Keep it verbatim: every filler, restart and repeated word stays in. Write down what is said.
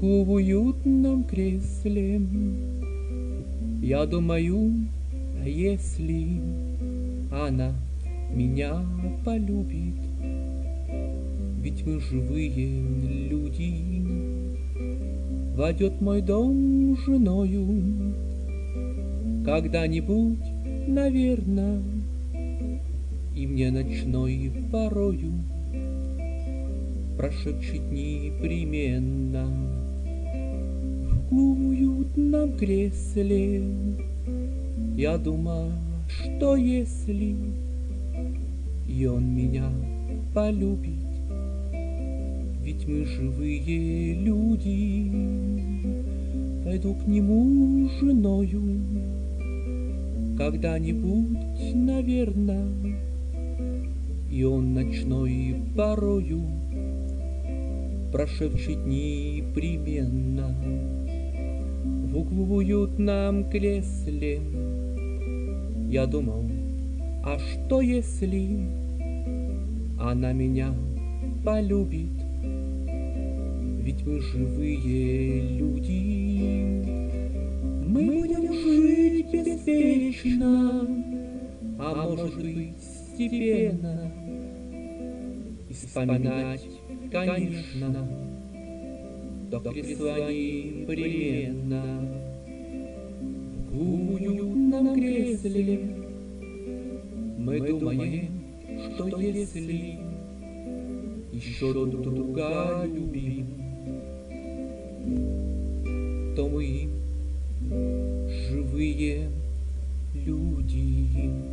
в уютном кресле я думаю, если она меня полюбит, ведь мы живые люди, войдет мой дом женою, когда-нибудь, наверно, и мне ночной порою прошепчет непременно в уютном кресле. Я думаю, что если и он меня полюбит, ведь мы живые люди, пойду к нему женою, когда-нибудь, наверно, и он ночной порою прошепчет непременно в углу в уютном кресле. Я думал, а что если она меня полюбит, ведь мы живые люди, мы будем жить беспечно, а может быть степенно, и вспоминать, конечно, то кресло непременно. В уютном кресле мы думаем, что если еще друг друга любим, то мы живые люди.